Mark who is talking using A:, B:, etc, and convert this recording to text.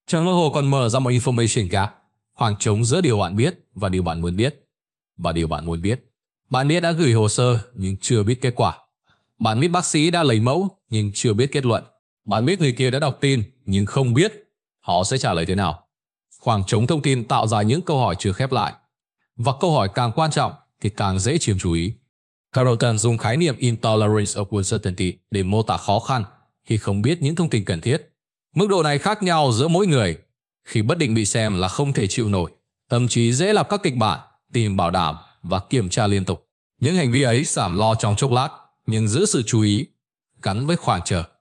A: Trang mơ hồ còn mở ra một information gap, khoảng trống giữa điều bạn biết và điều bạn muốn biết. Và điều bạn muốn biết. Bạn biết đã gửi hồ sơ nhưng chưa biết kết quả. Bạn biết bác sĩ đã lấy mẫu nhưng chưa biết kết luận. Bạn biết người kia đã đọc tin nhưng không biết họ sẽ trả lời thế nào. Khoảng trống thông tin tạo ra những câu hỏi chưa khép lại. Và câu hỏi càng quan trọng thì càng dễ chiếm chú ý. Carlton dùng khái niệm intolerance of uncertainty để mô tả khó khăn khi không biết những thông tin cần thiết. Mức độ này khác nhau giữa mỗi người. Khi bất định bị xem là không thể chịu nổi, thậm chí dễ lập các kịch bản, tìm bảo đảm và kiểm tra liên tục. Những hành vi ấy giảm lo trong chốc lát, nhưng giữ sự chú ý gắn với khoảng chờ.